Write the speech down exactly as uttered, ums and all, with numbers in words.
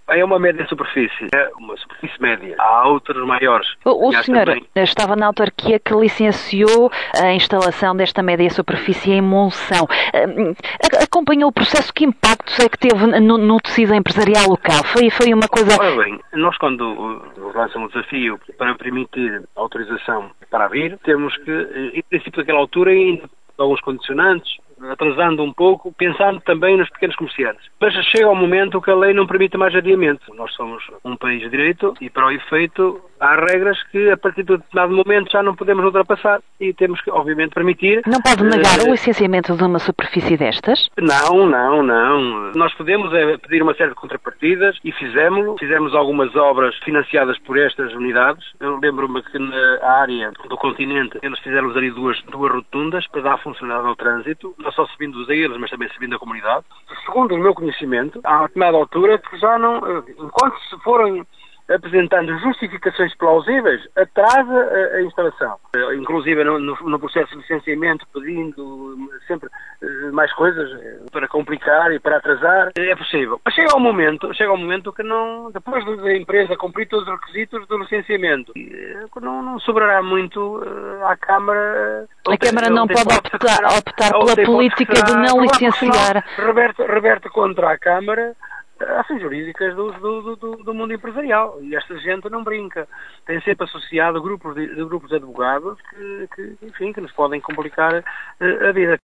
É uma média superfície, é uma superfície média. Há outros maiores. O, o senhor também estava na autarquia que licenciou a instalação desta média superfície em Monção. Acompanhou o processo, que impactos é que teve no, no tecido empresarial local? Foi, foi uma coisa... Ora bem, nós quando lançamos o desafio para permitir autorização para vir, temos que, em princípio daquela altura, ainda alguns condicionantes, atrasando um pouco, pensando também nos pequenos comerciantes. Mas chega um momento que a lei não permite mais adiamento. Nós somos um país de direito e, para o efeito, há regras que, a partir de determinado momento, já não podemos ultrapassar e temos que, obviamente, permitir... Não pode negar uh, o licenciamento de uma superfície destas? Não, não, não. Nós podemos é, pedir uma série de contrapartidas e fizemos Fizemos algumas obras financiadas por estas unidades. Eu lembro-me que na área do continente eles fizeram ali duas, duas rotundas para dar funcionalidade ao trânsito, não só servindo a eles, mas também servindo a comunidade. Segundo o meu conhecimento, há uma determinada altura que já não... Enquanto se forem apresentando justificações plausíveis, atrasa a, a instalação. Inclusive no, no, no processo de licenciamento, pedindo sempre uh, mais coisas para complicar e para atrasar, é possível. Mas chega um momento, chega um momento que não, depois da empresa cumprir todos os requisitos do licenciamento, não, não sobrará muito uh, à Câmara. A Câmara não pode optar, optar pela política de não licenciar. Reverte, reverte contra a Câmara ações jurídicas do, do, do, do mundo empresarial. E esta gente não brinca. Tem sempre associado grupos de, de grupos de advogados que, que, enfim, que nos podem complicar a vida.